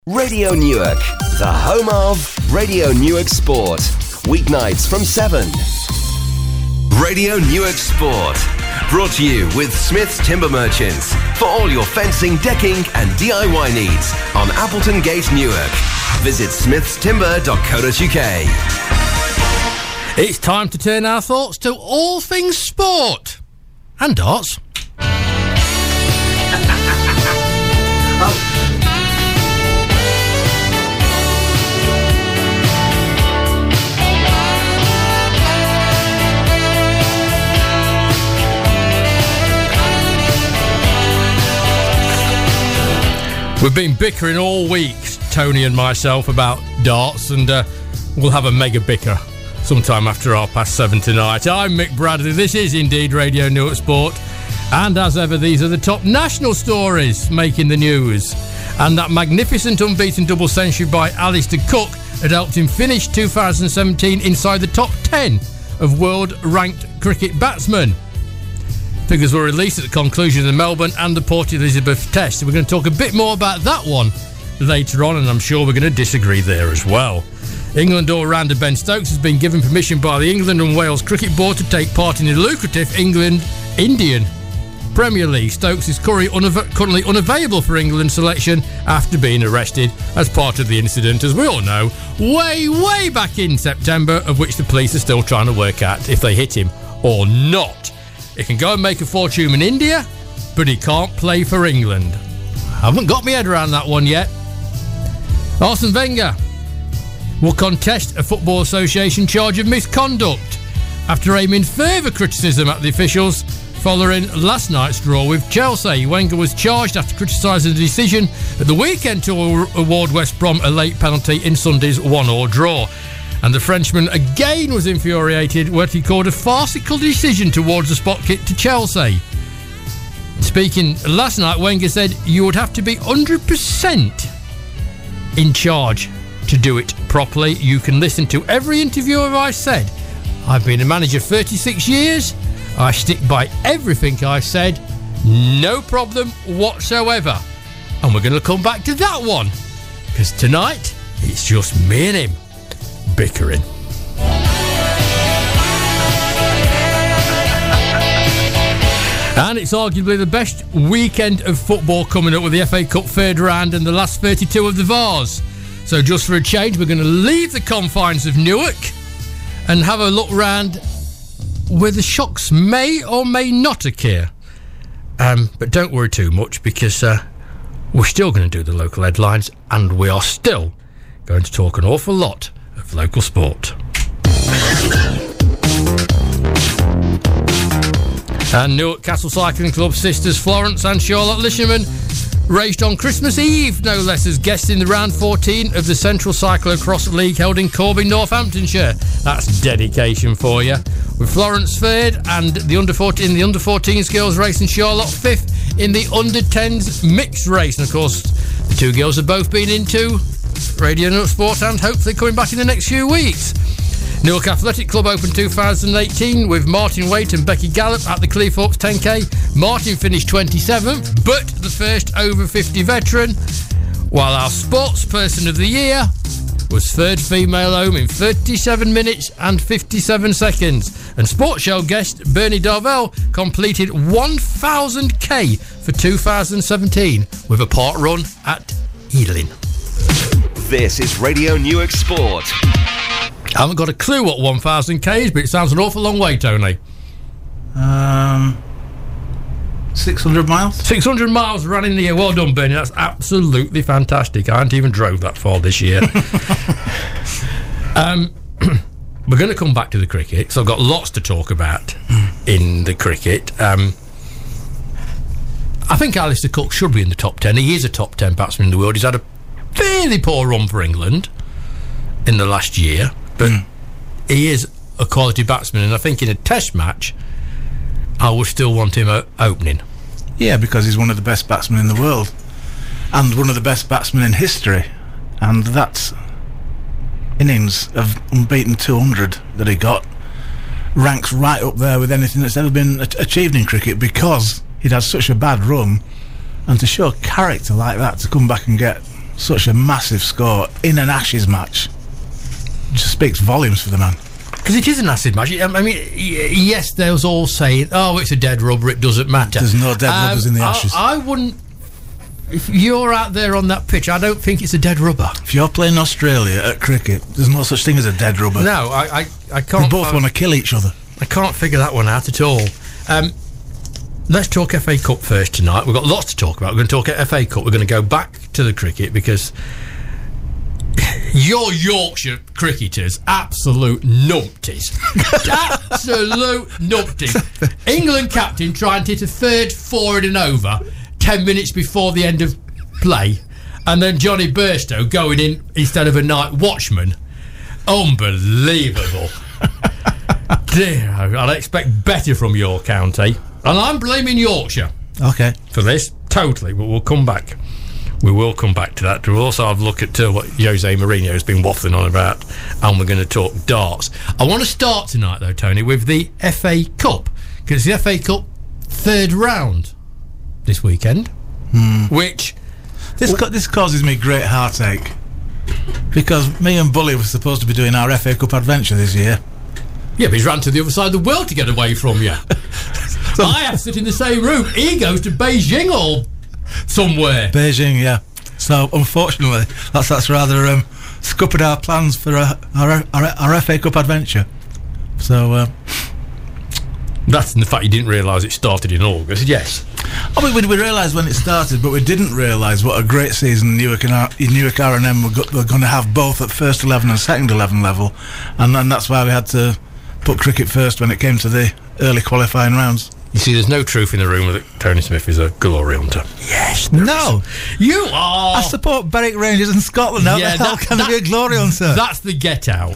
Radio Newark, the home of Radio Newark Sport. Weeknights from 7. Radio Newark Sport. Brought to you with Smith's Timber Merchants. For all your fencing, decking and DIY needs on Appleton Gate, Newark. Visit smithstimber.co.uk. It's time to turn our thoughts to all things sport. And darts. We've been bickering all week, Tony and myself, about darts, and we'll have a mega bicker sometime after 7:30 tonight. I'm Mick Bradley. This is indeed Radio Newark Sport, and as ever, these are the top national stories making the news. And that magnificent unbeaten double century by Alistair Cook had helped him finish 2017 inside the top 10 of world-ranked cricket batsmen. Figures were released at the conclusion of the Melbourne and the Port Elizabeth Test. We're going to talk a bit more about that one later on, and I'm sure we're going to disagree there as well. England all-rounder Ben Stokes has been given permission by the England and Wales Cricket Board to take part in the lucrative England-Indian Premier League. Stokes is currently unavailable for England selection after being arrested as part of the incident, as we all know, way back in September, of which the police are still trying to work out if they hit him or not. He can go and make a fortune in India, but he can't play for England. I haven't got my head around that one yet. Arsene Wenger will contest a Football Association charge of misconduct after aiming further criticism at the officials following last night's draw with Chelsea. Wenger was charged after criticising the decision at the weekend to award West Brom a late penalty in Sunday's 1-1 draw. And the Frenchman again was infuriated when he called a farcical decision towards the spot kick to Chelsea. Speaking last night, Wenger said you would have to be 100% in charge to do it properly. You can listen to every interview I've said. I've been a manager 36 years. I stick by everything I said. No problem whatsoever. And we're going to come back to that one, because tonight it's just me and him bickering. And it's arguably the best weekend of football coming up with the FA Cup third round and the last 32 of the Vars. So just for a change, we're going to leave the confines of Newark and have a look round where the shocks may or may not occur. But don't worry too much, because we're still going to do the local headlines, and we are still going to talk an awful lot of local sport. And Newark Castle Cycling Club sisters Florence and Charlotte Lisherman raced on Christmas Eve, no less, as guests in the round 14 of the Central Cyclocross League held in Corbyn, Northamptonshire. That's dedication for you. With Florence third and the under 14s girls race, and Charlotte fifth in the under 10s mixed race. And of course, the two girls have both been into Radio Newark Sport and hopefully coming back in the next few weeks. Newark Athletic Club Open 2018 with Martin Waite and Becky Gallup at the Cleethorpes 10K. Martin finished 27th, but the first over 50 veteran, while our Sports Person of the Year was third female home in 37 minutes and 57 seconds. And Sports Show guest Bernie Darvell completed 1000k for 2017 with a part run at Ealing. This is Radio Newark Sport. I haven't got a clue what 1000k is, but it sounds an awful long way, Tony. 600 miles? 600 miles ran in the year. Well done, Bernie. That's absolutely fantastic. I haven't even drove that far this year. We're going to come back to the cricket, so I've got lots to talk about in the cricket. I think Alistair Cook should be in the top 10. He is a top 10 batsman in the world. He's had a fairly poor run for England in the last year, but he is a quality batsman, and I think in a test match I would still want him opening. Yeah, because he's one of the best batsmen in the world and one of the best batsmen in history, and that innings of unbeaten 200 that he got ranks right up there with anything that's ever been achieved in cricket, because he'd had such a bad run, and to show character like that, to come back and get such a massive score in an Ashes match just speaks volumes for the man. Because it is an acid match. I mean, yes, they was all saying, "Oh, it's a dead rubber. It doesn't matter." There's no dead rubbers in the Ashes. I wouldn't. If you're out there on that pitch, I don't think it's a dead rubber. If you're playing Australia at cricket, there's no such thing as a dead rubber. No, I can't. They both want to kill each other. I can't figure that one out at all. Let's talk FA Cup first tonight. We've got lots to talk about. We're going to talk FA Cup. We're going to go back to the cricket because your Yorkshire cricketers, absolute numpties. Absolute numpties. England captain trying to hit a third forward and over 10 minutes before the end of play, and then Johnny Bairstow going in instead of a night watchman. Unbelievable. Dear, I'd expect better from your county. And I'm blaming Yorkshire Okay. for this, totally, but we'll come back. We will come back to that. We'll also have a look at what Jose Mourinho has been waffling on about, and we're going to talk darts. I want to start tonight, though, Tony, with the FA Cup, because the FA Cup third round this weekend, which... This causes me great heartache, because me and Bully were supposed to be doing our FA Cup adventure this year. Yeah, but he's ran to the other side of the world to get away from you. I have to sit in the same room. He goes to Beijing or somewhere. Beijing, yeah. So, unfortunately, that's rather scuppered our plans for our FA Cup adventure. So... That's the fact you didn't realise it started in August, yes. I mean, we realised when it started, but we didn't realise what a great season Newark R&M were going to have, both at first 11 and second 11 level, and then that's why we had to put cricket first when it came to the early qualifying rounds. You see, there's no truth in the rumour that Tony Smith is a glory hunter. Yes, no. You are. I support Berwick Rangers in Scotland. How the hell can there be a glory hunter? That's the get out.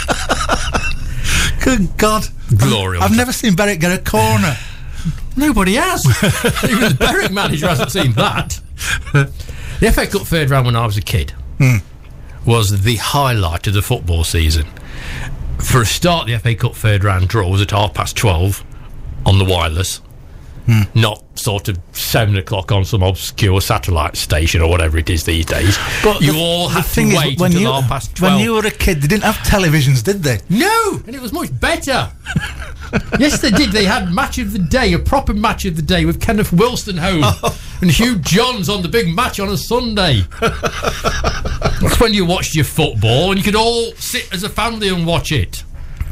Good God. Glory hunter. I've never seen Berwick get a corner. Nobody has. Even the Berwick manager hasn't seen that. The FA Cup third round when I was a kid was the highlight of the football season. For a start, the FA Cup third round draw was at 12:30 on the wireless, not sort of 7 o'clock on some obscure satellite station or whatever it is these days. But you all had to wait until 12:30. When you were a kid, they didn't have televisions, did they? No, and it was much better. Yes, they did. They had match of the day, a proper match of the day with Kenneth Wilston and Hugh Johns on the big match on a Sunday. That's when you watched your football and you could all sit as a family and watch it.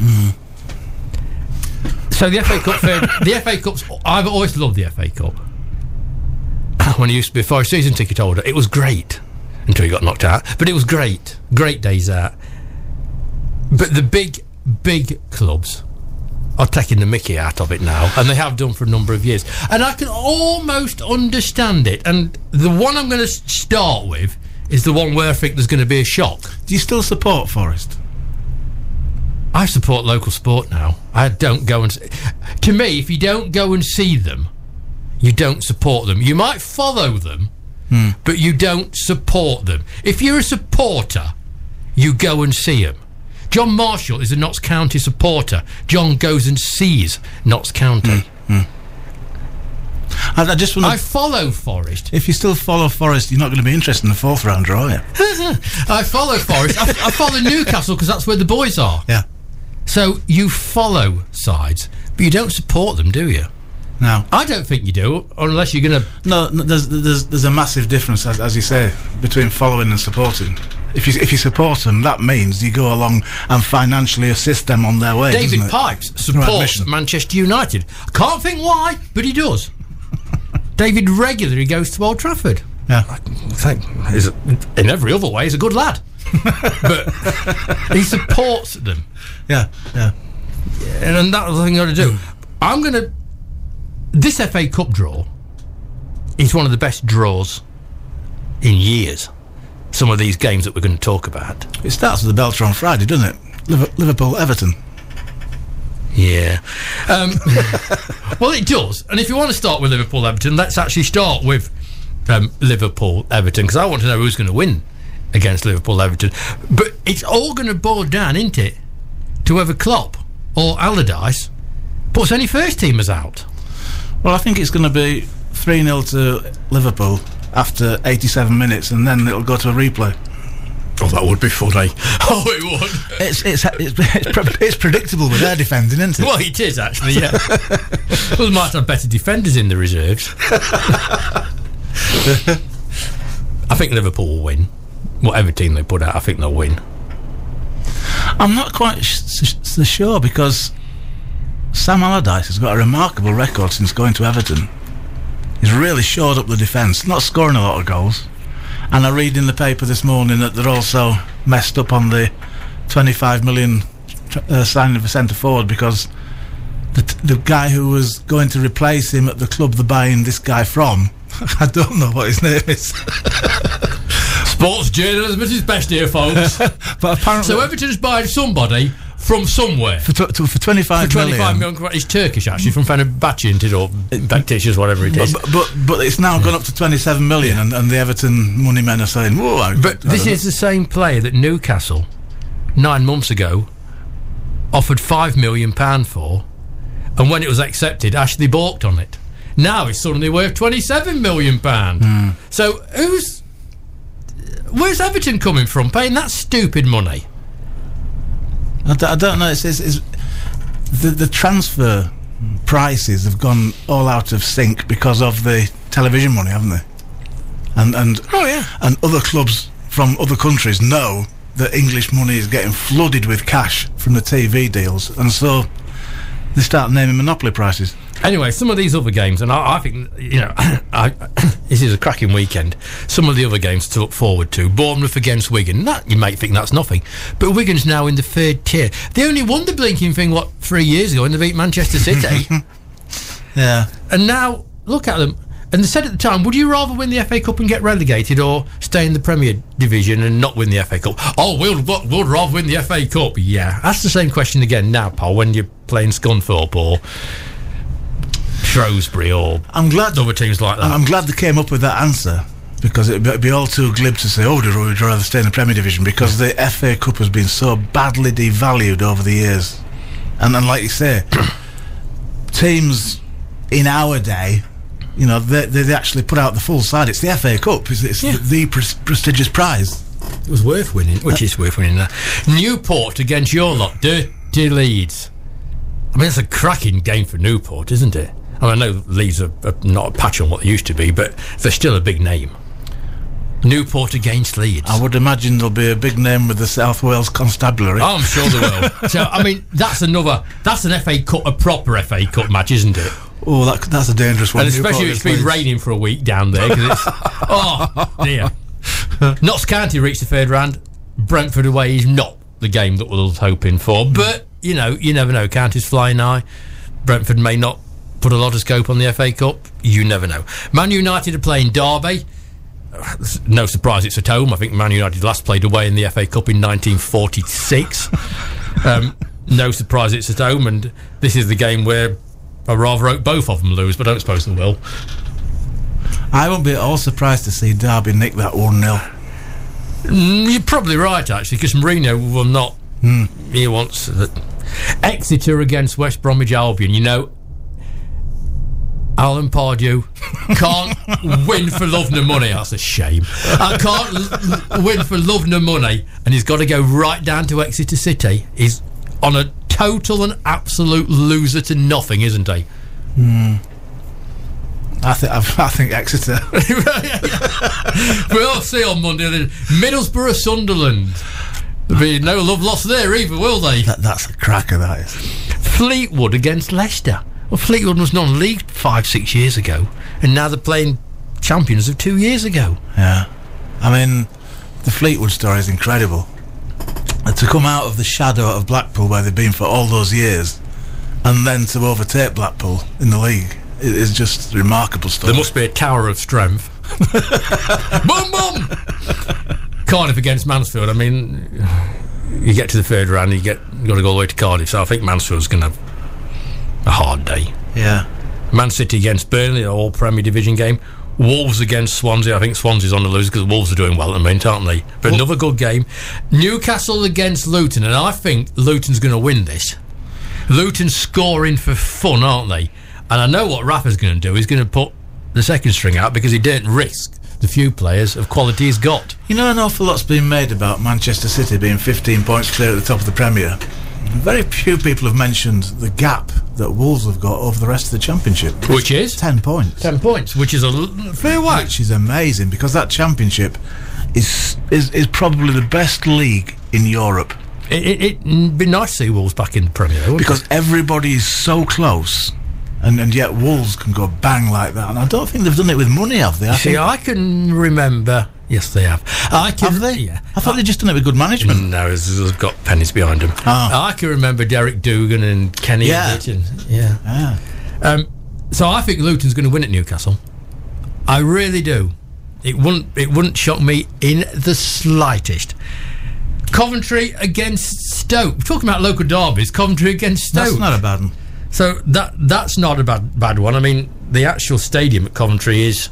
So the FA Cup, the FA Cup's, I've always loved the FA Cup. When I used to be a season ticket holder, it was great until you got knocked out. But it was great days out. But the big clubs are taking the mickey out of it now, and they have done for a number of years. And I can almost understand it. And the one I'm going to start with is the one where I think there's going to be a shock. Do you still support Forest? I support local sport now. I don't go and... To me, if you don't go and see them, you don't support them. You might follow them, but you don't support them. If you're a supporter, you go and see them. John Marshall is a Notts County supporter. John goes and sees Notts County. I just want to... I follow Forest. If you still follow Forest, you're not going to be interested in the fourth round draw, are you? I follow Forest. I follow Newcastle because that's where the boys are. Yeah. So you follow sides, but you don't support them, do you? No. I don't think you do, unless you're going to... No, there's a massive difference, as you say, between following and supporting. If you support them, that means you go along and financially assist them on their way. David Pipes supports Manchester United. I can't think why, but he does. David regularly goes to Old Trafford. Yeah. I think in every other way he's a good lad. But he supports them. Yeah. And that's the thing I'm going to do. This FA Cup draw is one of the best draws in years. Some of these games that we're going to talk about. It starts with the belter on Friday, doesn't it? Liverpool-Everton. Yeah. Well, it does. And if you want to start with Liverpool-Everton, let's actually start with Liverpool-Everton, because I want to know who's going to win against Liverpool-Everton. But it's all going to boil down, isn't it, to whether Klopp or Allardyce puts any first-teamers out. Well, I think it's going to be 3-0 to Liverpool after 87 minutes, and then it'll go to a replay. Oh, that would be funny. Oh, it would. It's predictable with their defending, isn't it? Well, it is, actually, yeah. Well, they might have better defenders in the reserves. I think Liverpool will win. Whatever team they put out, I think they'll win. I'm not quite so sure, because Sam Allardyce has got a remarkable record since going to Everton. He's really shored up the defence, not scoring a lot of goals. And I read in the paper this morning that they're also messed up on the 25 million signing of a centre forward, because the guy who was going to replace him at the club they're buying this guy from, I don't know what his name is. Sports journalism at its best here, folks. But apparently, so Everton's buying somebody from somewhere for 25 million. He's Turkish, actually, from Fenerbahce, isn't it, or Besiktas, whatever it is. But it's now gone up to 27 million, and the Everton money men are saying, whoa. But this is the same player that Newcastle 9 months ago offered £5 million for, and when it was accepted, Ashley balked on it. Now it's suddenly worth £27 million. So where's Everton coming from, paying that stupid money? I don't know. It's the transfer prices have gone all out of sync because of the television money, haven't they? And oh yeah, and other clubs from other countries know that English money is getting flooded with cash from the TV deals, and so they start naming monopoly prices. Anyway, some of these other games, and I think, you know, this is a cracking weekend. Some of the other games to look forward to. Bournemouth against Wigan. That, you might think that's nothing, but Wigan's now in the third tier. They only won the blinking thing, 3 years ago, and they beat Manchester City. Yeah. And now, look at them. And they said at the time, would you rather win the FA Cup and get relegated, or stay in the Premier Division and not win the FA Cup? Oh, we'll rather win the FA Cup. Yeah. That's the same question again now, pal, when you're playing Scunthorpe or Shrewsbury or other teams like that. I'm glad they came up with that answer, because it'd be all too glib to say, we'd rather stay in the Premier Division, because the FA Cup has been so badly devalued over the years. And like you say, teams in our day, you know, they actually put out the full side. It's the FA Cup. It's the prestigious prize. It was worth winning, which is worth winning. Newport against your lot, Dirty Leeds. I mean, it's a cracking game for Newport, isn't it? I know Leeds are not a patch on what they used to be, but they're still a big name. Newport against Leeds. I would imagine there'll be a big name with the South Wales Constabulary. Oh, I'm sure there will. So, I mean, that's an FA Cup, a proper FA Cup match, isn't it? Oh, that's a dangerous one. And especially if it's been raining for a week down there, because it's... oh, dear. Notts County reached the third round. Brentford away is not the game that we was hoping for, but, you know, you never know. County's flying high. Brentford may not put a lot of scope on the FA Cup. You never know. Man United are playing Derby. No surprise it's at home. I think Man United last played away in the FA Cup in 1946. No surprise it's at home, and this is the game where I rather hope both of them lose, but I don't suppose they will. I won't be at all surprised to see Derby nick that 1-0. You're probably right, actually, because Mourinho will not. He wants that. Exeter against West Bromwich Albion. You know, Alan Pardew can't win for love nor money. That's a shame. I can't win for love nor money, and he's got to go right down to Exeter City. He's on a total and absolute loser to nothing, isn't he? I think Exeter. We'll see on Monday. Middlesbrough, Sunderland. There'll be no love lost there either, will they? That's a cracker, that is. Fleetwood against Leicester. Well, Fleetwood was non-league 5-6 years ago, and now they're playing champions of 2 years ago. Yeah. I mean, the Fleetwood story is incredible. And to come out of the shadow of Blackpool, where they've been for all those years, and then to overtake Blackpool in the league, it is just a remarkable story. There must be a tower of strength. Boom, boom! Cardiff against Mansfield. I mean, you get to the third round, you've got to go all the way to Cardiff, so I think Mansfield's going to have a hard day. Yeah. Man City against Burnley, an all Premier Division game. Wolves against Swansea. I think Swansea's on the lose because Wolves are doing well at the moment, aren't they? But another good game. Newcastle against Luton, and I think Luton's going to win this. Luton's scoring for fun, aren't they? And I know what Rafa's going to do. He's going to put the second string out because he didn't risk the few players of quality he's got. You know, an awful lot's been made about Manchester City being 15 points clear at the top of the Premier. Very few people have mentioned the gap that Wolves have got over the rest of the Championship. Which is? 10 points. 10 points, which is a fair whack. Which is amazing, because that Championship is probably the best league in Europe. It'd be nice to see Wolves back in the Premier, wouldn't because everybody is so close, and yet Wolves can go bang like that. And I don't think they've done it with money, have they? I can remember. Yes, they have. Have they? Yeah. I thought they'd just done it with good management. No, they've got pennies behind them. I can remember Derek Dugan and Kenny. So I think Luton's going to win at Newcastle. I really do. It wouldn't shock me in the slightest. Coventry against Stoke. We're talking about local derbies. Coventry against Stoke. That's not a bad one. So that's not a bad one. I mean, the actual stadium at Coventry is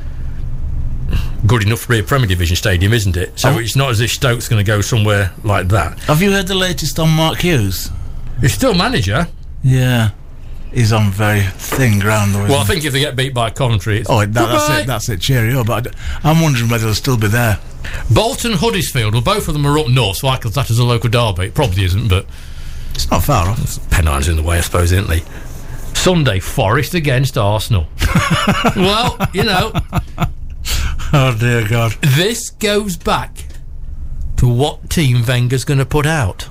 good enough to be a Premier Division stadium, isn't it? So it's not as if Stoke's going to go somewhere like that. Have you heard the latest on Mark Hughes? He's still manager. Yeah. He's on very thin ground, though. Well, I think if they get beat by Coventry, that's it. Cheerio. But I'm wondering whether they'll still be there. Bolton, Huddersfield, well, both of them are up north, so I could that as a local derby. It probably isn't, but it's not far off. Pennines in the way, I suppose, isn't they? Sunday, Forest against Arsenal. Well, you know. Oh dear God! This goes back to what team Wenger's going to put out.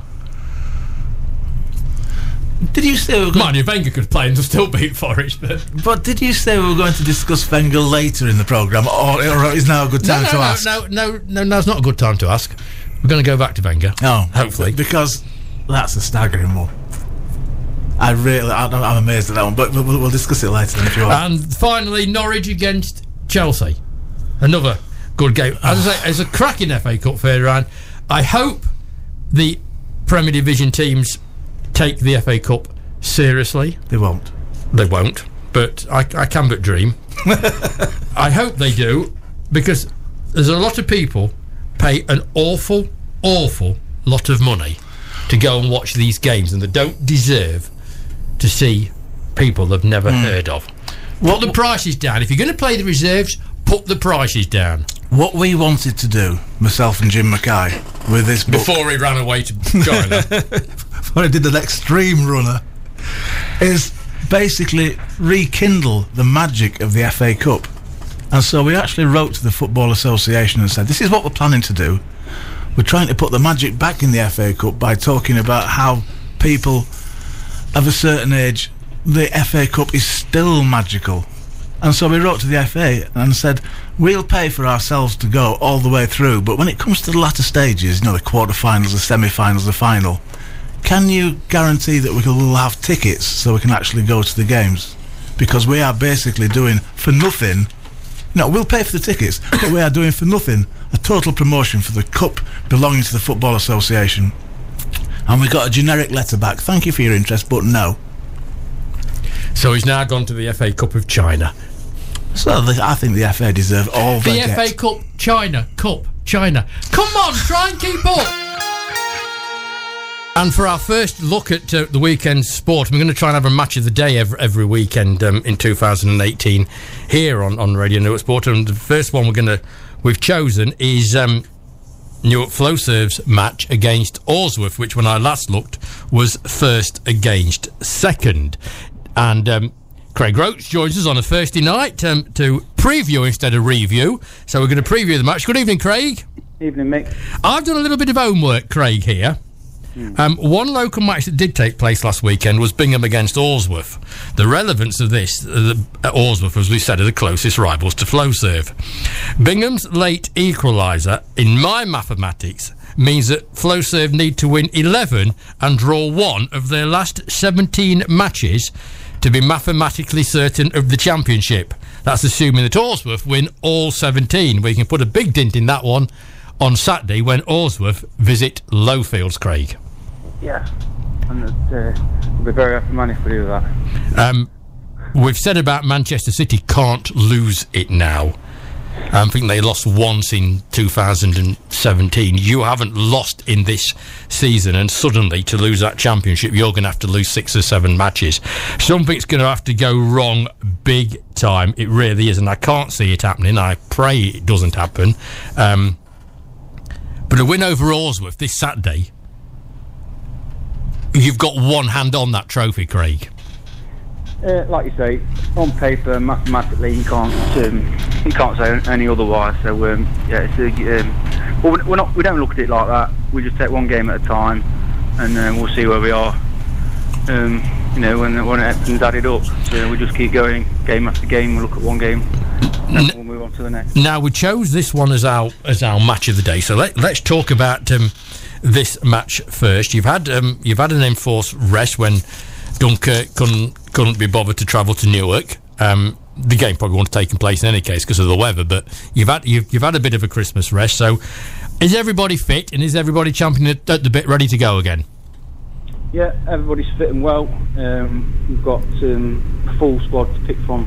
Did you say we were going? Mind you, Wenger could play and still beat Forest, but did you say we were going to discuss Wenger later in the programme, or is now a good time to ask? No, it's not a good time to ask. We're going to go back to Wenger. Oh, hopefully, because that's a staggering one. I'm amazed at that one, but we'll discuss it later then if you want. And finally, Norwich against Chelsea. Another good game. As I say, it's a cracking FA Cup fair round. I hope the Premier Division teams take the FA Cup seriously. They won't, but I can but dream. I hope they do, because there's a lot of people pay an awful lot of money to go and watch these games, and they don't deserve to see people they've never heard of. Put the prices down. If you're going to play the reserves, put the prices down. What we wanted to do, myself and Jim Mackay, with this book, before he ran away to China, before he did an extreme runner, is basically rekindle the magic of the FA Cup. And so we actually wrote to the Football Association and said, this is what we're planning to do. We're trying to put the magic back in the FA Cup by talking about how people of a certain age, the FA Cup is still magical. And so we wrote to the FA and said, we'll pay for ourselves to go all the way through, but when it comes to the latter stages, the quarter-finals, the semi-finals, the final, can you guarantee that we'll have tickets so we can actually go to the games? Because we are basically doing for nothing. No, we'll pay for the tickets, but we are doing for nothing a total promotion for the cup belonging to the Football Association. And we got a generic letter back. Thank you for your interest, but no. So he's now gone to the FA Cup of China. So I think the FA deserve all they get. The FA Cup China. Come on, try and keep up. And for our first look at the weekend sport, we're going to try and have a match of the day every weekend in 2018 here on Radio Newark Sport. And the first one we've chosen is Newark Flowserve's match against Alresford, which when I last looked was first against second. And Craig Roach joins us on a Thursday night to preview instead of review. So we're going to preview the match. Good evening, Craig. Evening, Mick. I've done a little bit of homework, Craig, here. One local match that did take place last weekend was Bingham against Alresford. The relevance of this, Alresford, as we said, are the closest rivals to Flowserve. Bingham's late equaliser, in my mathematics, means that Flowserve need to win 11 and draw 1 of their last 17 matches to be mathematically certain of the championship. That's assuming that Alresford win all 17. We can put a big dint in that one on Saturday when Alresford visit Lowfields, Craig. Yeah, and we'll be very happy man if we do that. We've said about Manchester City can't lose it now. I think they lost once in 2017. You haven't lost in this season, and suddenly to lose that championship, you're going to have to lose 6 or 7 matches. Something's going to have to go wrong big time. It really is, and I can't see it happening. I pray it doesn't happen. But a win over Alresford this Saturday, you've got one hand on that trophy, Craig. Like you say, on paper, mathematically, you can't say any otherwise. So yeah, it's we don't look at it like that. We just take one game at a time, and we'll see where we are. When everything's added up, so we just keep going, game after game. We look at one game, and we'll move on to the next. Now we chose this one as our match of the day. So let's talk about this match first. You've had an enforced rest when Dunkirk couldn't be bothered to travel to Newark. The game probably wouldn't have taken place in any case because of the weather, but you've had a bit of a Christmas rest. So is everybody fit, and is everybody champing at the bit, ready to go again? Yeah, everybody's fit and well. We've got a full squad to pick from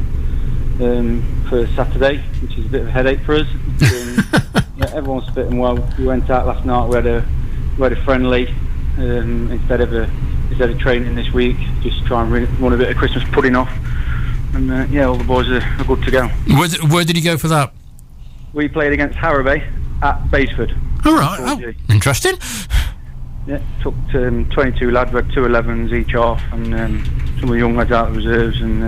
for Saturday, which is a bit of a headache for us. Yeah, everyone's fit and well. We went out last night. We had a friendly instead of training this week. Just try and run a bit of Christmas pudding off. And all the boys are good to go. Where did you go for that? We played against Harrowby at Baseford. All right. Oh, interesting. Yeah, took 22 lads, we had 2 11s each off, and some of the young lads out of reserves, and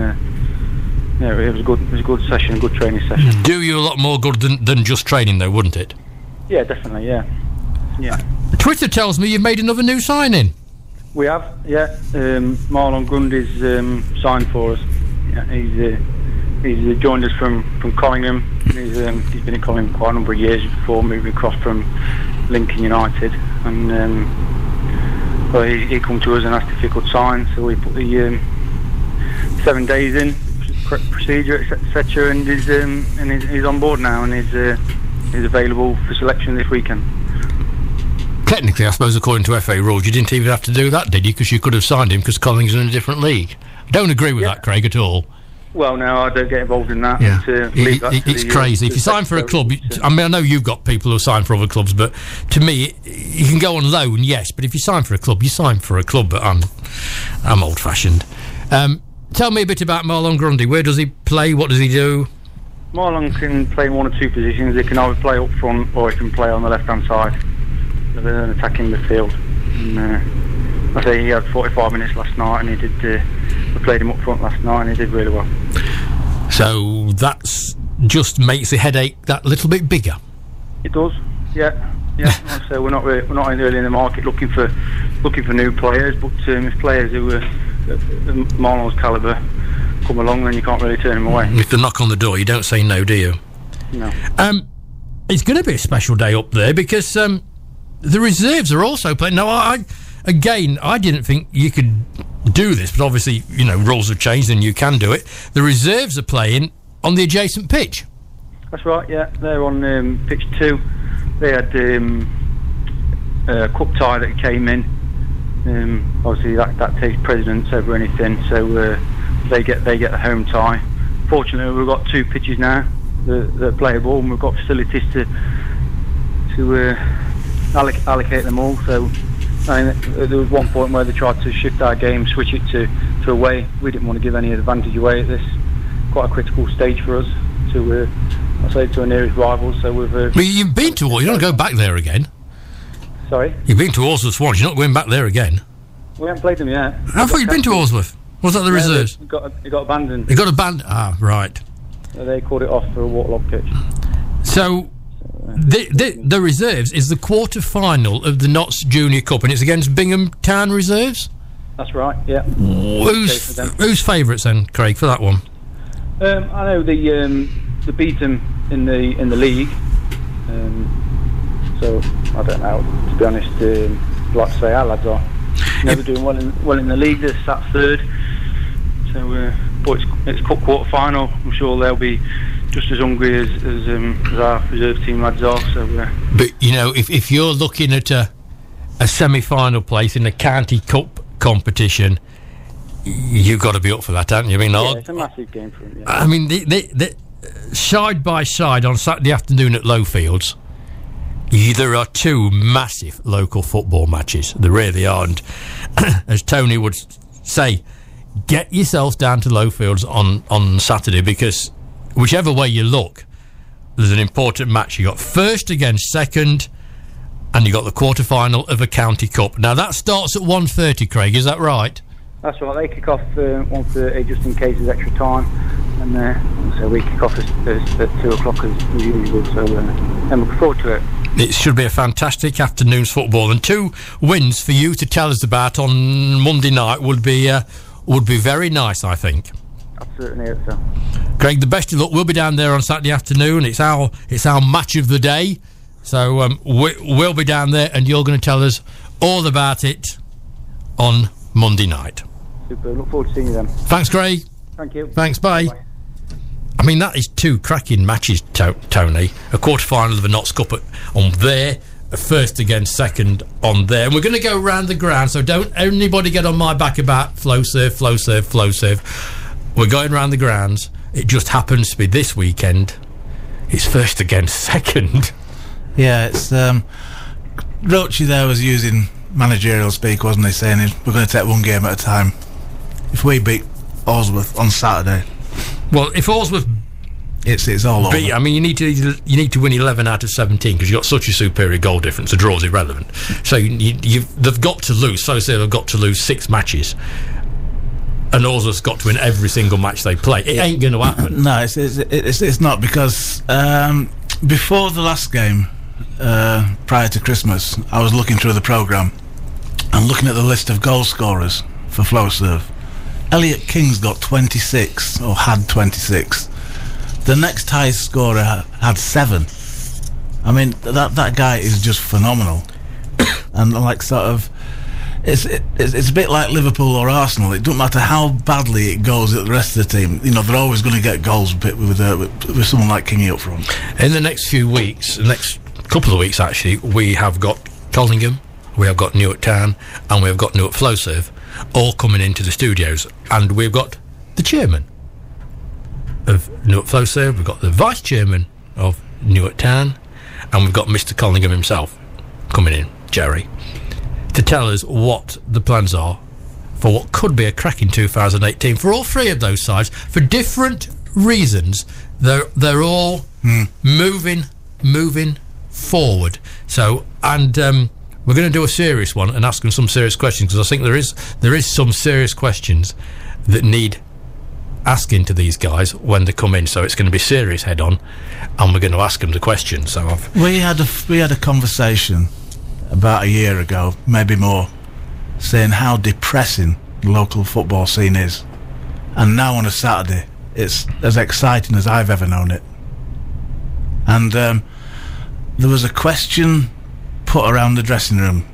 it was a good session, a good training session. Do you a lot more good than just training, though, wouldn't it? Yeah, definitely. Yeah. Twitter tells me you've made another new signing. We have, yeah. Marlon Grundy's signed for us. Yeah, he's joined us from Collingham. He's been at Collingham quite a number of years before moving across from Lincoln United, and he come to us and asked if he could sign. So we put the 7 days in procedure, etc., and he's on board now, and he's available for selection this weekend. Technically, I suppose, according to FA rules, you didn't even have to do that, did you? Because you could have signed him because Collingham's in a different league. I don't agree with that, Craig, at all. Well, no, I don't get involved in that. Yeah. It's crazy. If you sign for a club, I know you've got people who sign for other clubs, but to me, you can go on loan, yes, but if you sign for a club, you sign for a club, but I'm old-fashioned. Tell me a bit about Marlon Grundy. Where does he play? What does he do? Marlon can play in one or two positions. He can either play up front or he can play on the left-hand side of an attacking midfield. And, I say he had 45 minutes last night, and we played him up front last night, and he did really well. So that's just makes the headache that little bit bigger. It does, yeah. So we're not really in the market looking for new players, but if players who are Marlon's calibre come along, then you can't really turn them away. If they knock on the door, you don't say no, do you? No. It's going to be a special day up there because the reserves are also playing. Now, I didn't think you could do this, but obviously, rules have changed and you can do it. The reserves are playing on the adjacent pitch. That's right, yeah. They're on pitch 2. They had a cup tie that came in. Obviously, that takes precedence over anything, so they get the home tie. Fortunately, we've got 2 pitches now that are playable, and we've got facilities to allocate them all. So there was one point where they tried to shift our game, switch it to away. We didn't want to give any advantage away at this. Quite a critical stage for us to our nearest rivals. So we've. But you've been to Alresford. You don't go back there again. Sorry. You've been to Alresford Swans. You're not going back there again. We haven't played them yet. How far you been to Alresford? Was that the reserves? It got abandoned. It got abandoned. Ah, right. So they called it off for a waterlogged pitch. So. The reserves is the quarter-final of the Notts Junior Cup, and it's against Bingham Town Reserves? That's right, yeah. Who's favourites then, Craig, for that one? I know they beat them in the league, so I don't know, to be honest. I'd like to say our lads are never doing well in the league. They're sat 3rd, so but it's cup quarter-final. I'm sure they'll be just as hungry as our reserve team lads are. So, but if you're looking at a semi-final place in a county cup competition, you've got to be up for that, haven't you? It's a massive game for them. Yeah. I mean, side by side on Saturday afternoon at Lowfields, there are two massive local football matches. There really are. And as Tony would say, get yourself down to Lowfields on Saturday, because whichever way you look, there's an important match. You got first against second, and you got the quarter-final of a county cup. Now that starts at 1:30, Craig, is that right? That's right, they kick off 1:30 just in case there's extra time, and so we kick off at 2 o'clock as usual, so I'm looking forward to it. It should be a fantastic afternoon's football, and 2 wins for you to tell us about on Monday night would be very nice, I think. I certainly hope so. Craig, the best of luck. We'll be down there on Saturday afternoon. It's our match of the day, so we'll be down there, and you're going to tell us all about it on Monday night. Super. Look forward to seeing you then. Thanks, Craig. Thank you. Thanks. Bye. Bye. I mean, that is 2 cracking matches, Tony. A quarter-final of the Notts Cup on there, a first against second on there. And we're going to go round the ground, so don't anybody get on my back about flow serve. We're going round the grounds. It just happens to be this weekend. It's first against second. Yeah, it's Roachy there was using managerial speak, wasn't he, saying we're going to take one game at a time. If we beat Alresworth on Saturday, well, if Alresworth it's all over. I mean, you need to win 11 out of 17 because you've got such a superior goal difference. The draw's irrelevant. So they've got to lose. So say they've got to lose 6 matches, and Alresworth's got to win every single match they play. It ain't going to happen. No, it's not, because before the last game, prior to Christmas, I was looking through the programme and looking at the list of goal scorers for Flowserve. Elliot King's got 26, or had 26. The next highest scorer had 7. I mean, that guy is just phenomenal. And like, sort of, it's a bit like Liverpool or Arsenal. It doesn't matter how badly it goes at the rest of the team. You know, they're always going to get goals with someone like Kingy up front. In the next few weeks, the next couple of weeks actually, we have got Collingham, we have got Newark Town, and we have got Newark Flowserve all coming into the studios, and we've got the chairman of Newark Flowserve, we've got the vice chairman of Newark Town, and we've got Mr. Collingham himself coming in, Jerry, to tell us what the plans are for what could be a cracking 2018 for all 3 of those sides for different reasons. They're all moving forward. So, and we're going to do a serious one and ask them some serious questions, because I think there is some serious questions that need asking to these guys when they come in. So it's going to be serious head on, and we're going to ask them the questions. So we had a conversation about a year ago, maybe more, saying how depressing the local football scene is, and now on a Saturday it's as exciting as I've ever known it. And there was a question put around the dressing room: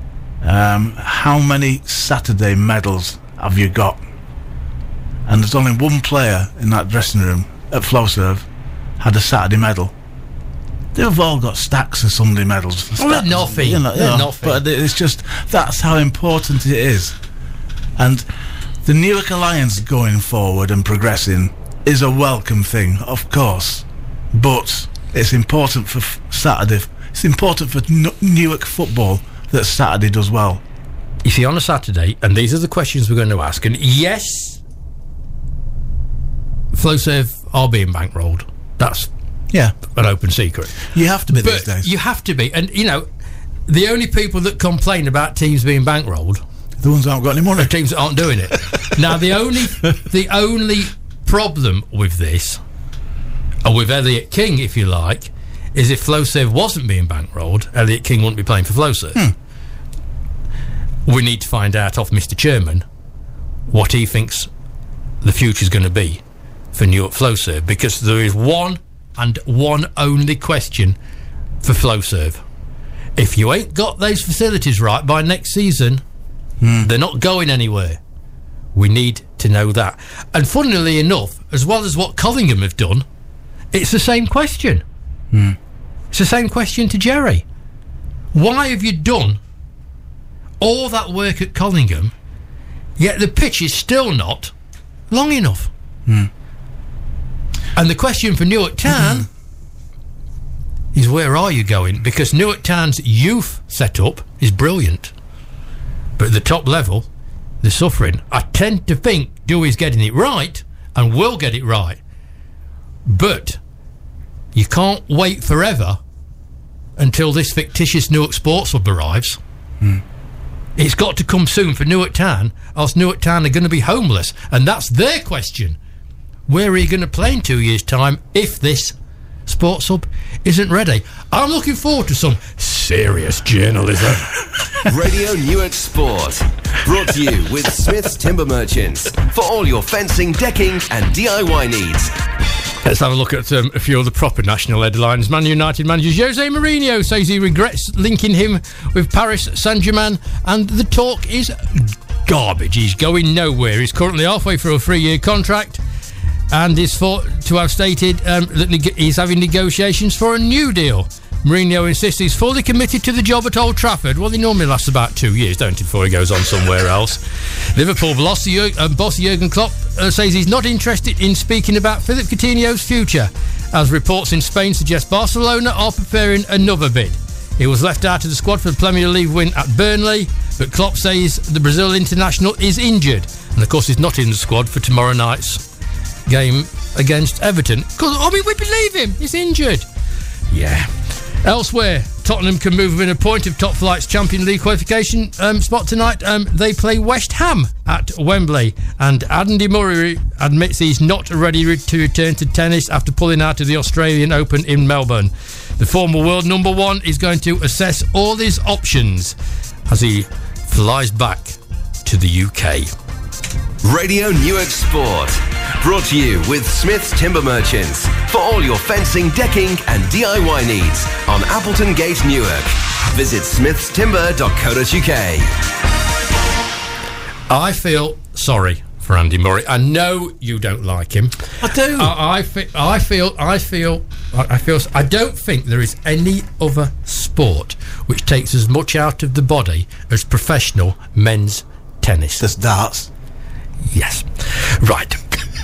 how many Saturday medals have you got? And there's only one player in that dressing room at Flowserve had a Saturday medal. They've all got stacks of Sunday medals. Well, they're nothing. Nothing. But it's just, that's how important it is. And the Newark Alliance going forward and progressing is a welcome thing, of course. But it's important for Saturday. It's important for Newark football that Saturday does well. You see, on a Saturday, and these are the questions we're going to ask, and yes, Flowserve are being bankrolled. That's an open secret. You have to be these days. You have to be. And, you know, the only people that complain about teams being bankrolled, the ones that haven't got any money. The teams that aren't doing it. Now, the only problem with this, or with Elliot King, if you like, is if Flowserve wasn't being bankrolled, Elliot King wouldn't be playing for Flowserve. We need to find out off Mr. Chairman what he thinks the future's going to be for Newark Flowserve, because there is one and one only question for Flowserve. If you ain't got those facilities right by next season, they're not going anywhere. We need to know that. And funnily enough, as well as what Collingham have done, it's the same question. It's the same question to Jerry. Why have you done all that work at Collingham, yet the pitch is still not long enough? And the question for Newark Town is, where are you going? Because Newark Town's youth setup is brilliant, but at the top level, they're suffering. I tend to think Dewey's getting it right and will get it right, but you can't wait forever until this fictitious Newark Sports Hub arrives. It's got to come soon for Newark Town, else Newark Town are going to be homeless, and that's their question. Where are you going to play in 2 years' time if this Sports Hub isn't ready? I'm looking forward to some serious journalism. Radio Newark Sport. Brought to you with Smith's Timber Merchants for all your fencing, decking and DIY needs. Let's have a look at a few of the proper national headlines. Man United manager Jose Mourinho says he regrets linking him with Paris Saint-Germain, and the talk is garbage. He's going nowhere. He's currently halfway through a 3-year contract and is thought to have stated that he's having negotiations for a new deal. Mourinho insists he's fully committed to the job at Old Trafford. Well, they normally last about 2 years, don't he, before he goes on somewhere else. Liverpool boss Jurgen Klopp says he's not interested in speaking about Philippe Coutinho's future, as reports in Spain suggest Barcelona are preparing another bid. He was left out of the squad for the Premier League win at Burnley, but Klopp says the Brazil international is injured, and of course he's not in the squad for tomorrow night's game against Everton. Because, we believe him, he's injured. Yeah. Elsewhere, Tottenham can move within a point of top flight's Champions League qualification spot tonight. They play West Ham at Wembley, and Andy Murray admits he's not ready to return to tennis after pulling out of the Australian Open in Melbourne. The former world number one is going to assess all his options as he flies back to the UK. Radio Newark Sport. Brought to you with Smith's Timber Merchants for all your fencing, decking and DIY needs on Appleton Gate, Newark. Visit smithstimber.co.uk. I feel sorry for Andy Murray. I know you don't like him. I do. I don't think there is any other sport which takes as much out of the body as professional men's tennis. There's darts. Yes. Right.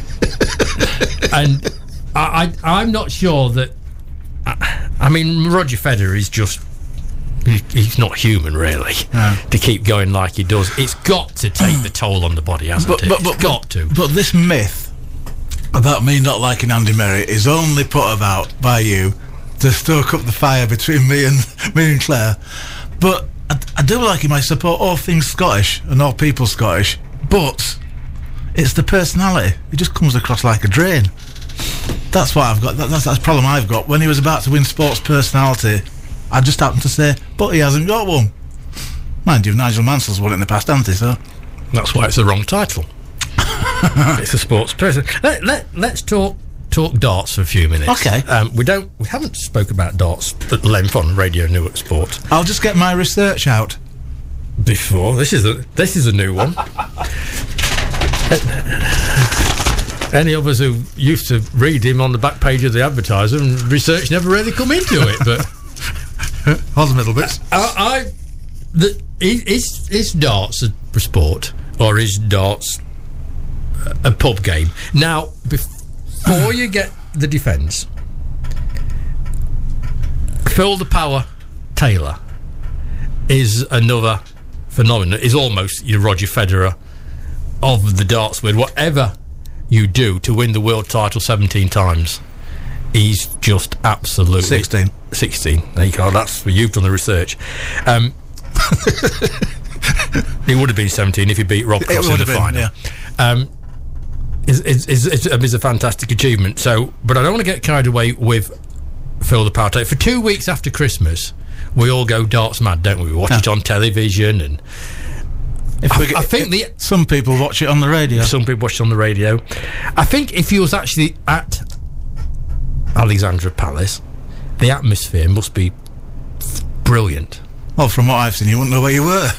And I'm not sure that... I mean, Roger Federer is just... He's not human, really, to keep going like he does. It's got to take the toll on the body, hasn't it? It's got to. But this myth about me not liking Andy Murray is only put about by you to stoke up the fire between me and Claire. But I do like him. I support all things Scottish and all people Scottish. But it's the personality. He just comes across like a drain. That's what I've got. That's the problem I've got. When he was about to win Sports Personality, I just happened to say, but he hasn't got one. Mind you, Nigel Mansell's won it in the past, hasn't he, so? That's why it's the wrong title. It's a sports person. Let's talk darts for a few minutes. Okay. We haven't spoke about darts at length on Radio Newark Sport. I'll just get my research out. Before this is a new one. Any of us who used to read him on the back page of the Advertiser, and research never really come into it, but All the middle bits. Is darts a sport, or is darts a pub game? Now, before you get the defence, Phil the Power Taylor is another phenomenon. Is almost your Roger Federer of the darts world. Whatever you do to win the world title 17 times, he's just absolutely 16. There you go. That's where you've done the research. He would have been 17 if he beat Rob Cross in the final. Yeah. It's a fantastic achievement. So, but I don't want to get carried away with Phil the Power Taylor. For 2 weeks after Christmas, we all go darts mad, don't we? We watch it on television, and I think some people watch it on the radio. Some people watch it on the radio. I think if you was actually at Alexandra Palace, the atmosphere must be brilliant. Well, from what I've seen, you wouldn't know where you were.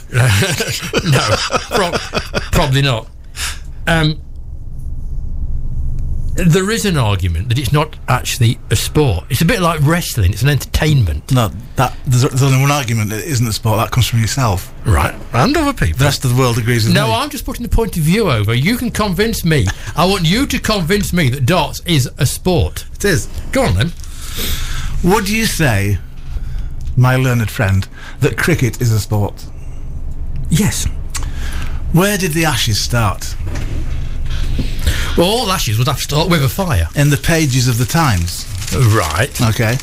No, probably not. there is an argument that it's not actually a sport. It's a bit like wrestling. It's an entertainment. No, there's only one argument that it isn't a sport. That comes from yourself. Right. And other people. The rest of the world agrees with me. No, I'm just putting the point of view over. You can convince me. I want you to convince me that darts is a sport. It is. Go on, then. Would you say, my learned friend, that cricket is a sport? Yes. Where did the Ashes start? Well, all Ashes would have to start with a fire. In the pages of the Times. Right. Okay.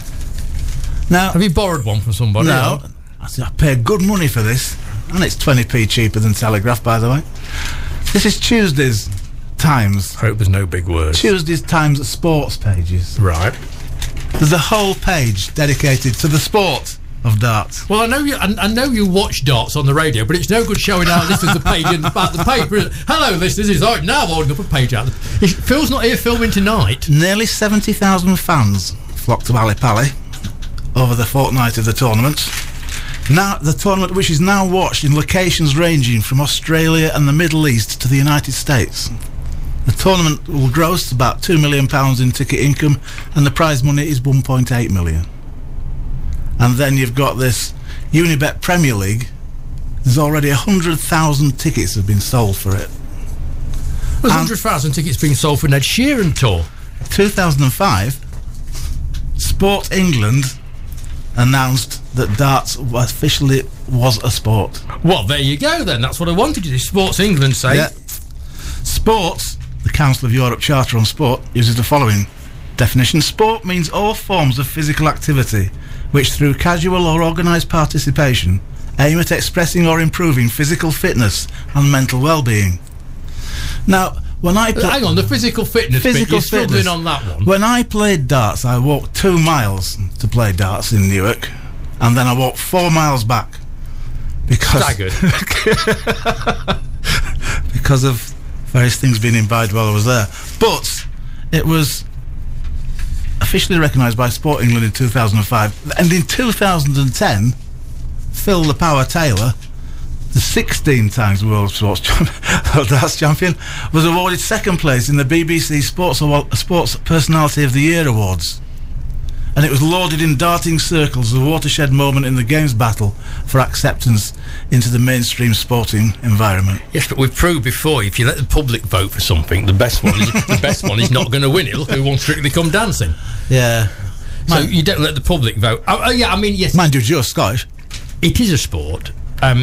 Now, have you borrowed one from somebody? No. I paid good money for this, and it's 20p cheaper than Telegraph, by the way. This is Tuesday's Times. Hope there's no big words. Tuesday's Times sports pages. Right. There's a whole page dedicated to the sport of darts. Well, I know you watch darts on the radio, but it's no good showing our listeners the page in about the paper. Is it? Hello, listeners. It's right now holding up a page out. Phil's not here filming tonight. Nearly 70,000 fans flocked to Ali Pali over the fortnight of the tournament. Now, the tournament, which is now watched in locations ranging from Australia and the Middle East to the United States. The tournament will gross about £2 million in ticket income, and the prize money is £1.8 million. And then you've got this Unibet Premier League. There's already 100,000 tickets have been sold for it. There's 100,000 tickets being sold for an Ed Sheeran tour. 2005, Sport England announced that darts officially was a sport. Well, there you go then. That's what I wanted you to. Sports England say. Yeah. Sports, the Council of Europe Charter on Sport, uses the following definition. Sport means all forms of physical activity which through casual or organised participation aim at expressing or improving physical fitness and mental well-being. Now, when I hang on, the physical fitness bit, you're struggling on that one. When I played darts, I walked 2 miles to play darts in Newark, and then I walked 4 miles back because because of various things being imbibed while I was there. But it was officially recognised by Sport England in 2005, and in 2010, Phil the Power Taylor, the 16 times world sports darts champion, was awarded second place in the BBC Sports Personality of the Year Awards. And it was lauded in darting circles as a watershed moment in the games battle for acceptance into the mainstream sporting environment. Yes, but we've proved before, if you let the public vote for something, the best one is not going to win it. Look who won Strictly Come Dancing. Yeah. So you don't let the public vote. Yeah, I mean, yes. Mind you, you're Scottish. It is a sport.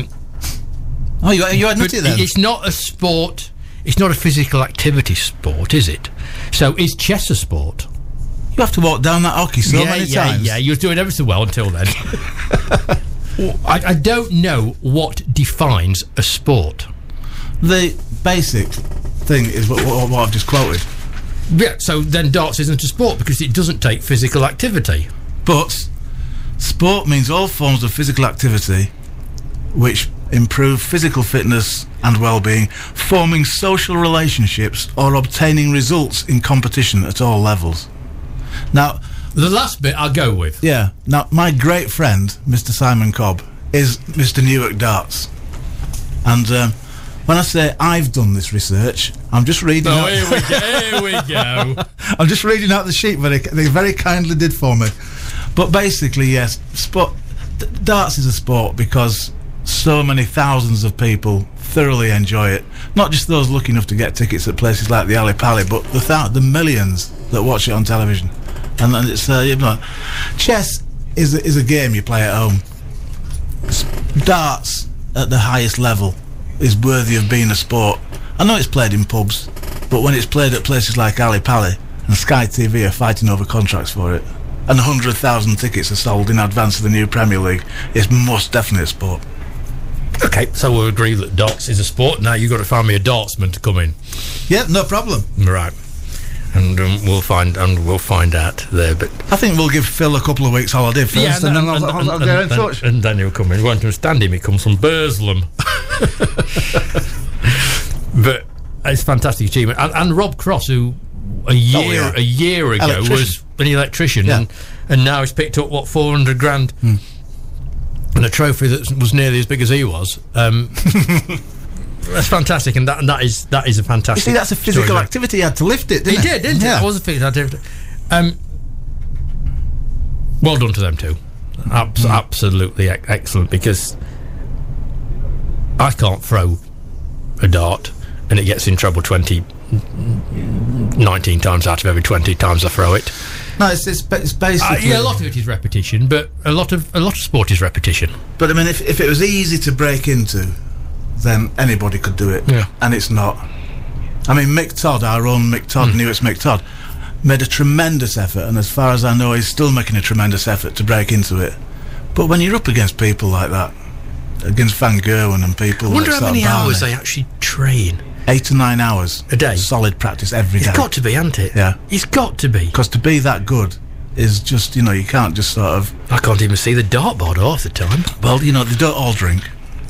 You admit it then? It's not a sport. It's not a physical activity sport, is it? So is chess a sport? You have to walk down that hockey many times. Yeah, you're doing ever so well until then. I don't know what defines a sport. The basic thing is what I've just quoted. Yeah, so then darts isn't a sport because it doesn't take physical activity. But sport means all forms of physical activity which improve physical fitness and well-being, forming social relationships or obtaining results in competition at all levels. Now, the last bit I'll go with. Yeah. Now, my great friend, Mr. Simon Cobb, is Mr. Newark Darts. And when I say I've done this research, I'm just reading out... Here we go. I'm just reading out the sheet they very kindly did for me. But basically, yes, darts is a sport because so many thousands of people thoroughly enjoy it. Not just those lucky enough to get tickets at places like the Ali Pali, but the millions that watch it on television. And then it's chess is a game you play at home. Darts at the highest level is worthy of being a sport. I know it's played in pubs, but when it's played at places like Ali Pali, and Sky TV are fighting over contracts for it, and 100,000 tickets are sold in advance of the new Premier League, it's most definitely a sport. Okay, so we'll agree that darts is a sport. Now you've got to find me a dartsman to come in. Yeah, no problem. Right. And we'll find out there. But I think we'll give Phil a couple of weeks holiday first, and then I'll get in touch. And then he'll come in. We won't understand him. He comes from Burslem. But it's a fantastic achievement. And Rob Cross, who a year ago was an electrician, and now he's picked up 400 grand and a trophy that was nearly as big as he was. That's fantastic, and that is a fantastic. You see, that's a physical story. activity. He had to lift it, didn't He did, didn't Yeah. it? It was a physical activity. Well done to them too. Absolutely excellent, because I can't throw a dart and it gets in trouble 19 times out of every 20 times I throw it. No, it's basically... Yeah, a lot of it is repetition, but a lot of sport is repetition. But I mean, if it was easy to break into, then anybody could do it. Yeah. And it's not. I mean, Mick Todd, our own Mick Todd, Newark's Mick Todd, made a tremendous effort, and as far as I know, he's still making a tremendous effort to break into it. But when you're up against people like that, against Van Gerwen and people I wonder like how many Barney, hours they actually train. 8 to 9 hours A day? solid practice every day. It's got to be, hasn't it? Yeah. It's got to be. Because to be that good is just, you can't just sort of... I can't even see the dartboard half the time. Well, they don't all drink.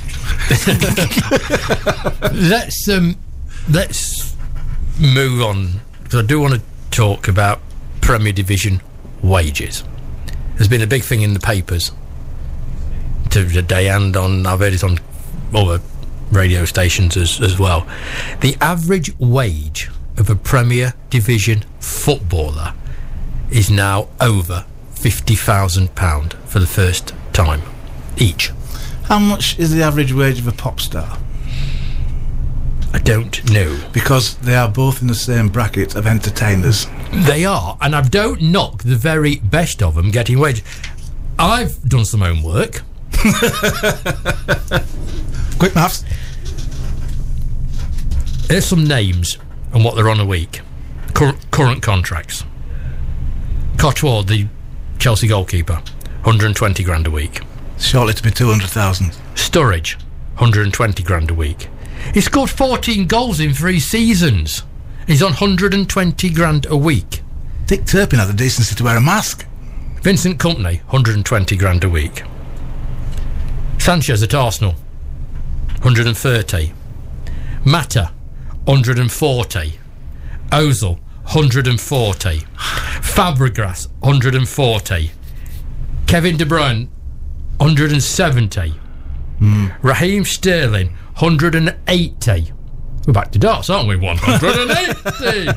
Let's move on, because I do want to talk about Premier Division wages. There's been a big thing in the papers today, and I've heard it on other radio stations as well. The average wage of a Premier Division footballer is now over £50,000 for the first time each. How much is the average wage of a pop star? I don't know. Because they are both in the same bracket of entertainers. They are, and I don't knock the very best of them getting wages. I've done some homework. Quick maths. Here's some names and what they're on a week. Current contracts. Courtois, the Chelsea goalkeeper, 120 grand a week. Shortly to be 200,000. Sturridge, 120 grand a week. He scored 14 goals in 3 seasons. He's on 120 grand a week. Dick Turpin had the decency to wear a mask. Vincent Kompany, 120 grand a week. Sanchez at Arsenal, 130. Mata, 140. Ozil, 140. Fabregas, 140. Kevin De Bruyne, 170. Raheem Sterling, 180. We're back to darts, aren't we? 180.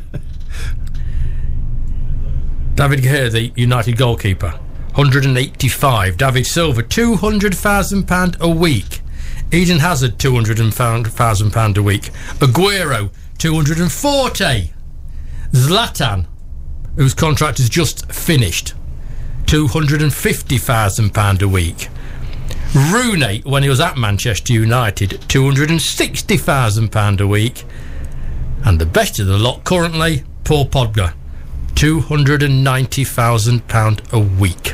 David Gea, the United goalkeeper, 185. David Silva, £200,000 a week. Eden Hazard, £200,000 a week. Aguero, 240. Zlatan, whose contract has just finished, £250,000 a week. Rooney, when he was at Manchester United, £260,000 a week. And the best of the lot currently, Paul Pogba, £290,000 a week.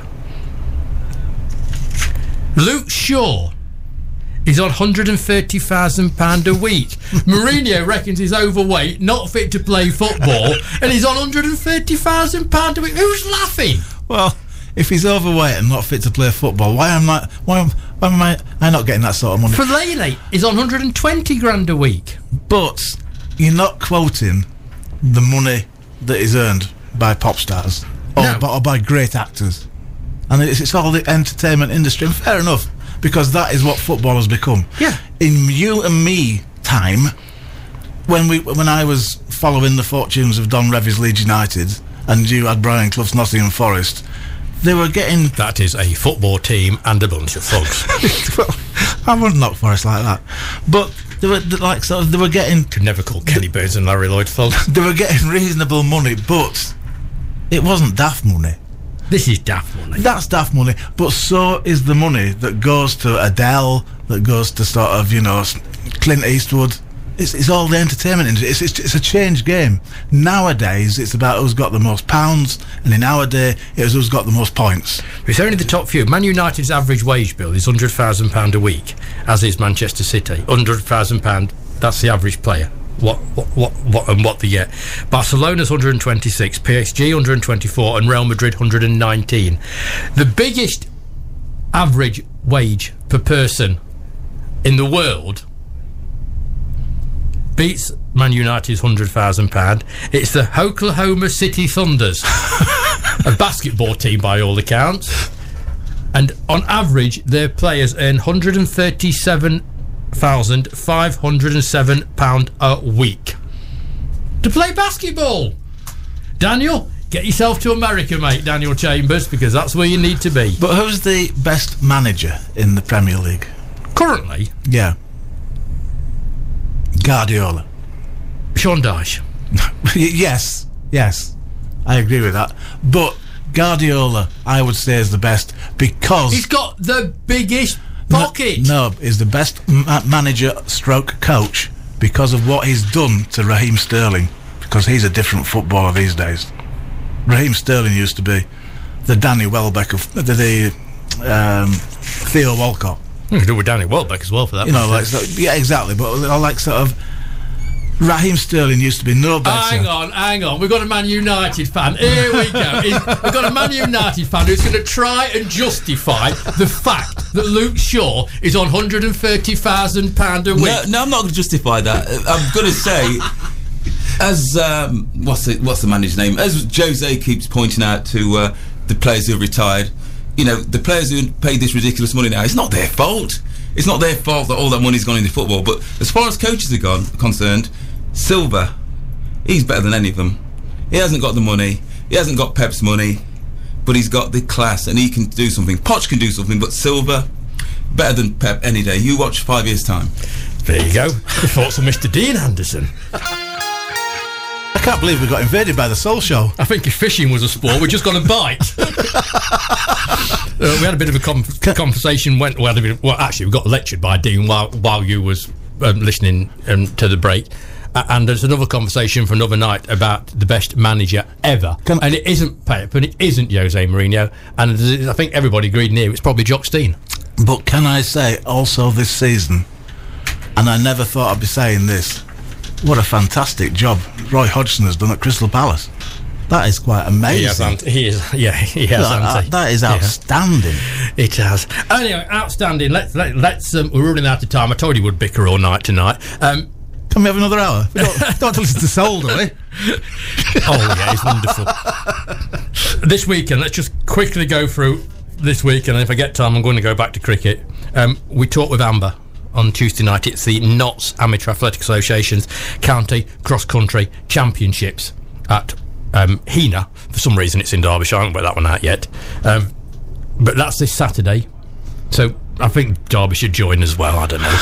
Luke Shaw is on £130,000 a week. Mourinho reckons he's overweight, not fit to play football, and he's on £130,000 a week. Who's laughing? Well, if he's overweight and not fit to play football, why am I not getting that sort of money? Fellaini is on 120 grand a week. But you're not quoting the money that is earned by pop stars or by great actors. And it's all the entertainment industry, and fair enough, because that is what football has become. Yeah. In you and me time, when I was following the fortunes of Don Revie's Leeds United, and you had Brian Clough's Nottingham Forest, they were getting... That is a football team and a bunch of thugs. Well, I wouldn't knock Forest like that. But they were they were getting... Could never call Kenny Burns and Larry Lloyd thugs. They were getting reasonable money, but it wasn't daft money. This is daft money. That's daft money, but so is the money that goes to Adele, that goes to sort of, Clint Eastwood. It's all the entertainment industry. It's a changed game. Nowadays, it's about who's got the most pounds, and in our day, it was who's got the most points. It's only the top few. Man United's average wage bill is £100,000 a week, as is Manchester City. £100,000, that's the average player. What they get. Barcelona's 126, PSG 124, and Real Madrid 119. The biggest average wage per person in the world beats Man United's £100,000. It's the Oklahoma City Thunders, a basketball team by all accounts, and on average their players earn $137 £6,507 a week to play basketball. Daniel, get yourself to America, mate, Daniel Chambers, because that's where you need to be. But who's the best manager in the Premier League? Currently? Yeah. Guardiola. Sean Dyche. Yes, I agree with that. But Guardiola, I would say, is the best because he's got the biggest pocket. No, is the best manager stroke coach because of what he's done to Raheem Sterling, because he's a different footballer these days. Raheem Sterling used to be the Danny Welbeck of the Theo Walcott. You can do with Danny Welbeck as well for that. You know, yeah, exactly. But like sort of Raheem Sterling used to be no better. Hang on. We've got a Man United fan. Here we go. We've got a Man United fan who's going to try and justify the fact that Luke Shaw is on £130,000 a week. No, I'm not going to justify that. I'm going to say, as what's the manager's name? As Jose keeps pointing out to the players who have retired, you know, the players who paid this ridiculous money now, it's not their fault. It's not their fault that all that money's gone into football. But as far as coaches are concerned, Silva, he's better than any of them. He hasn't got the money. He hasn't got Pep's money, but he's got the class and he can do something. Poch can do something, but Silva, better than Pep any day. You watch 5 years' time. There you go. The thoughts of Mr. Dean Anderson. I can't believe we got invaded by the Soul Show. I think if fishing was a sport, we just got a bite. We had a bit of a conversation. Actually, we got lectured by Dean while you was listening to the break. And there's another conversation for another night about the best manager ever. And it isn't Pep and it isn't Jose Mourinho. And I think everybody agreed in here it's probably Jock Stein. But can I say also this season, and I never thought I'd be saying this, what a fantastic job Roy Hodgson has done at Crystal Palace. That is quite amazing. He has. That is outstanding. It has. Anyway, outstanding. Let's we're running out of time. I told you we'd bicker all night tonight. Can we have another hour? We don't have to listen to Soul, do we? Oh yeah, it's wonderful. This weekend, let's just quickly go through this weekend, and if I get time I'm going to go back to cricket. We talked with Amber on Tuesday night. It's the Notts Amateur Athletic Association's County Cross Country Championships at Hena. For some reason it's in Derbyshire. I haven't worked that one out yet, but that's this Saturday, so I think Derby should join as well. I don't know.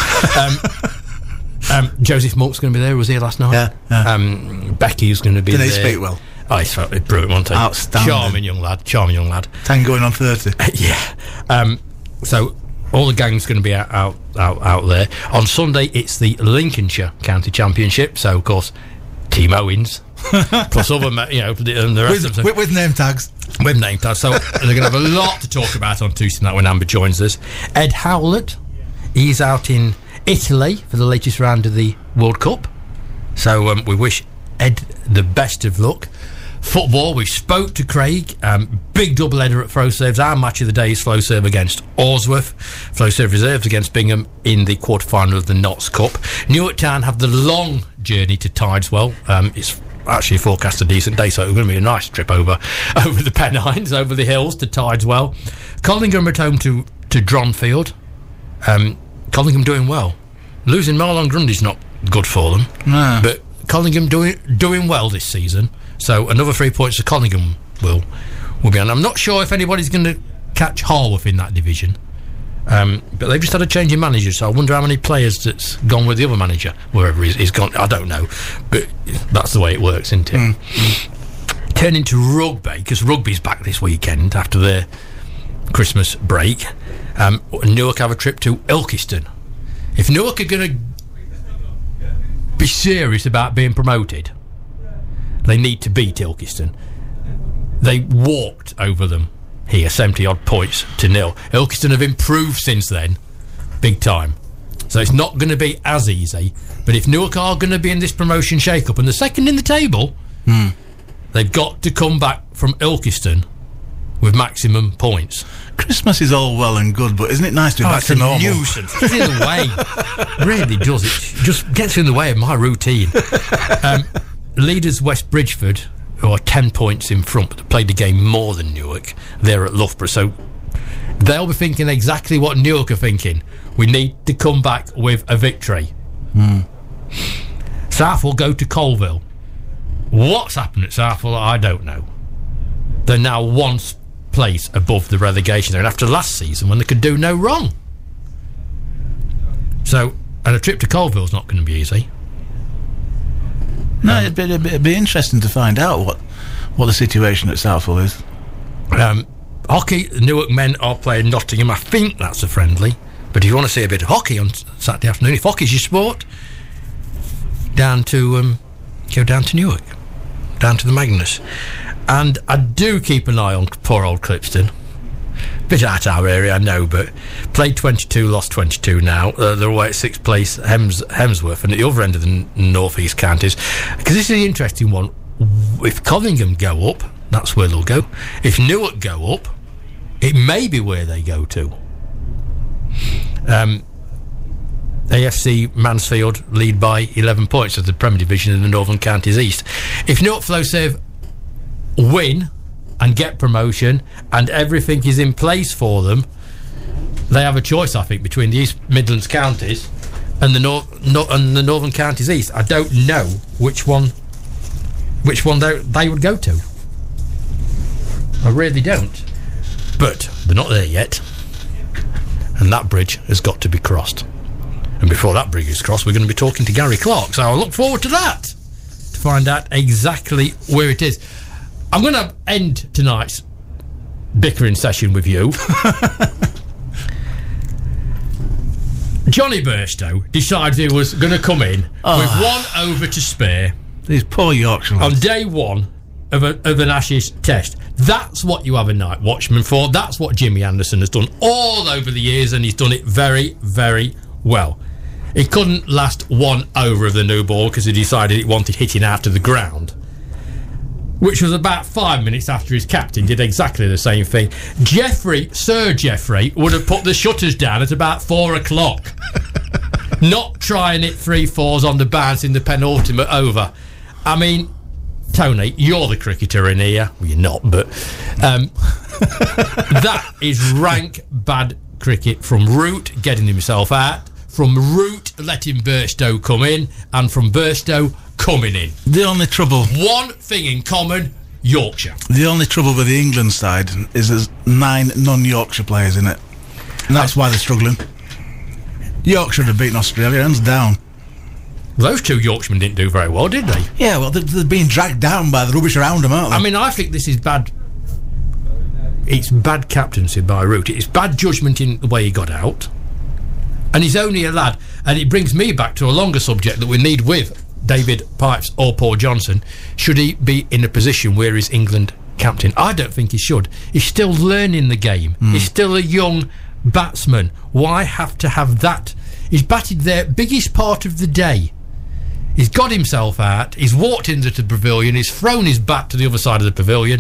Joseph Monk's going to be there. Was he last night? Yeah. Becky's going to be there. Did he speak well? Oh, he's brilliant, wasn't he? Outstanding. Charming young lad. 10 going on 30. Yeah. So all the gang's going to be out there. On Sunday, it's the Lincolnshire County Championship. So, of course, Team Owens. Plus other, the rest of them. With name tags. With name tags. So they're going to have a lot to talk about on Tuesday night when Amber joins us. Ed Howlett, he's out in Italy for the latest round of the World Cup. So we wish Ed the best of luck. Football, we spoke to Craig. Big double header at Flow Serves. Our match of the day is Flow Serve against Orsworth. Flow Serve reserves against Bingham in the quarter-final of the Notts Cup. Newark Town have the long journey to Tideswell. It's actually forecast a decent day, so it's going to be a nice trip over the Pennines, over the hills to Tideswell. Collingham at home to Dronfield. Collingham doing well. Losing Marlon Grundy's not good for them. No. But Collingham doing well this season. So another 3 points to Collingham will be on. I'm not sure if anybody's going to catch Harworth in that division. But they've just had a change in manager, so I wonder how many players that's gone with the other manager, wherever he's gone. I don't know. But that's the way it works, isn't it? Turning to rugby, because rugby's back this weekend after their Christmas break. Newark have a trip to Ilkeston. If Newark are going to be serious about being promoted, they need to beat Ilkeston. They walked over them here, 70-odd points to 0. Ilkeston have improved since then, big time. So it's not going to be as easy. But if Newark are going to be in this promotion shake-up and the second in the table, they've got to come back from Ilkeston with maximum points. Christmas is all well and good, but isn't it nice to be back to normal? It's a nuisance. It's in the way. It really does. It just gets in the way of my routine. Leaders West Bridgeford, who are 10 points in front, but they played the game more than Newark. They're at Loughborough, so they'll be thinking exactly what Newark are thinking. We need to come back with a victory. South will go to Colville. What's happened at Southwell, I don't know. They're now one place above the relegation zone after last season when they could do no wrong. So, and a trip to Colville's not going to be easy. No, it'd be interesting to find out what the situation at Southwell is. Hockey, the Newark men are playing Nottingham. I think that's a friendly. But if you want to see a bit of hockey on Saturday afternoon, if hockey's your sport, go down to Newark, down to the Magnus. And I do keep an eye on poor old Clipston. Bit out our area, I know, but played 22, lost 22 now. They're away at 6th place, Hemsworth, and at the other end of the North East counties. Because this is the interesting one. If Collingham go up, that's where they'll go. If Newark go up, it may be where they go to. AFC Mansfield lead by 11 points of the Premier Division in the Northern Counties East. If Newark Flowsafe win and get promotion and everything is in place for them, they have a choice, I think, between the East Midlands counties and the Northern Counties East. I don't know which one they would go to. I really don't. But they're not there yet, and that bridge has got to be crossed. And before that bridge is crossed, we're going to be talking to Gary Clark, so I look forward to that, to find out exactly where it is. I'm going to end tonight's bickering session with you. Johnny Burstow decided he was going to come in with 1 over to spare. These poor Yorkshire lads. On day 1 of an Ashes test. That's what you have a night watchman for. That's what Jimmy Anderson has done all over the years, and he's done it very, very well. He couldn't last 1 over of the new ball because he decided he wanted hitting out of the ground, which was about 5 minutes after his captain did exactly the same thing. Sir Geoffrey, would have put the shutters down at about 4 o'clock. Not trying it 3-4s on the bounce in the penultimate over. I mean, Tony, you're the cricketer in here. Well, you're not, but that is rank bad cricket from Root getting himself out, from Root letting Burstow come in, and from Burstow coming in. The only trouble... One thing in common, Yorkshire. The only trouble with the England side is there's 9 non-Yorkshire players in it. And that's why they're struggling. Yorkshire have beaten Australia, hands down. Those 2 Yorkshiremen didn't do very well, did they? Yeah, well, they're being dragged down by the rubbish around them, aren't they? I mean, I think this is bad. It's bad captaincy by Root. It's bad judgment in the way he got out. And he's only a lad. And it brings me back to a longer subject that we need with David Pipes or Paul Johnson. Should he be in a position where he's England captain? I don't think he should. He's still learning the game. He's still a young batsman. Why have to have that? He's batted their biggest part of the day. He's got himself out. He's walked into the pavilion. He's thrown his bat to the other side of the pavilion.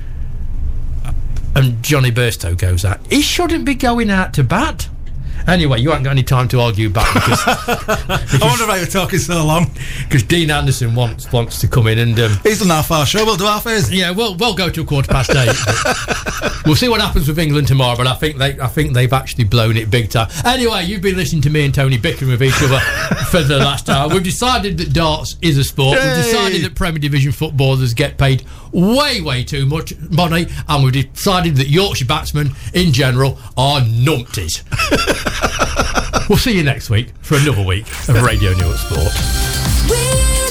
And Johnny Burstow goes out. He shouldn't be going out to bat. Anyway, you haven't got any time to argue back because I wonder why you're talking so long. Because Dean Anderson wants to come in and he's done half our show. We'll do half his. Yeah, we'll go to 8:15. We'll see what happens with England tomorrow, but I think they've actually blown it big time. Anyway, you've been listening to me and Tony bickering with each other for the last hour. We've decided that darts is a sport. Yay! We've decided that Premier Division footballers get paid way too much money, and we've decided that Yorkshire batsmen in general are numpties. We'll see you next week for another week of Radio Newark Sport.